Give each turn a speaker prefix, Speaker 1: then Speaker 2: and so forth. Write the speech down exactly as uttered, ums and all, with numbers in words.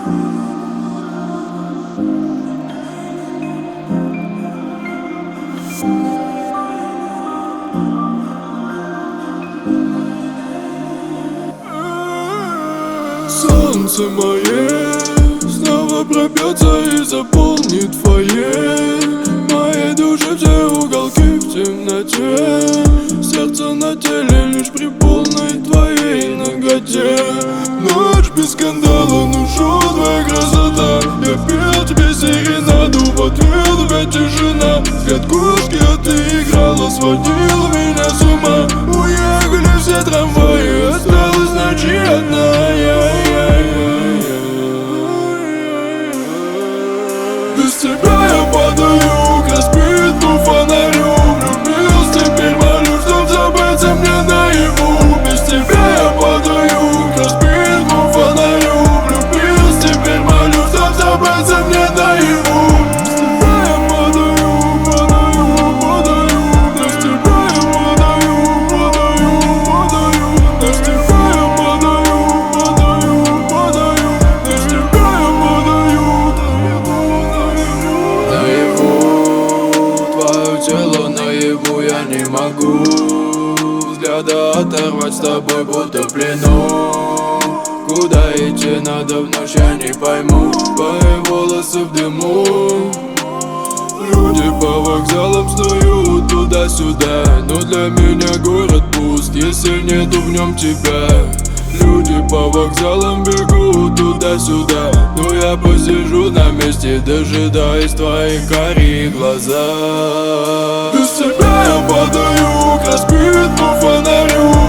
Speaker 1: Солнце мое снова пробьется и заполнит фойе моей души, все уголки в темноте. Сердце на теле лишь при полной твоей наготе. Ночь без скандала, ну шо твоя красота. Я пел тебе серенаду, в ответ опять тишина. Взгляд кошки, а ты играла, сводила меня с ума. Уехали все трамваи, осталась ночи одна. Без тебя я падаю к разбитому фонарю. Влюбился, теперь молю, чтоб забыться мне наяву. Без тебя я падаю к разбитому фонарю. Влюбился, теперь молю, чтоб забыться мне наяву. Без тебя я падаю, падаю, падаю. Без тебя я падаю, падаю, падаю. Без тебя я падаю, падаю, падаю. Без тебя я падаю. Тело наяву я не могу взгляда оторвать, с тобой будто в плену. Куда идти надо в ночь, я не пойму. Твои волосы в дыму. Люди по вокзалам снуют туда-сюда, но для меня город пуст, если нету в нем тебя. Люди по вокзалам бегут туда-сюда, но я посижу на месте, дожидаясь твоих карих глаза. Без тебя я падаю к разбитому фонарю.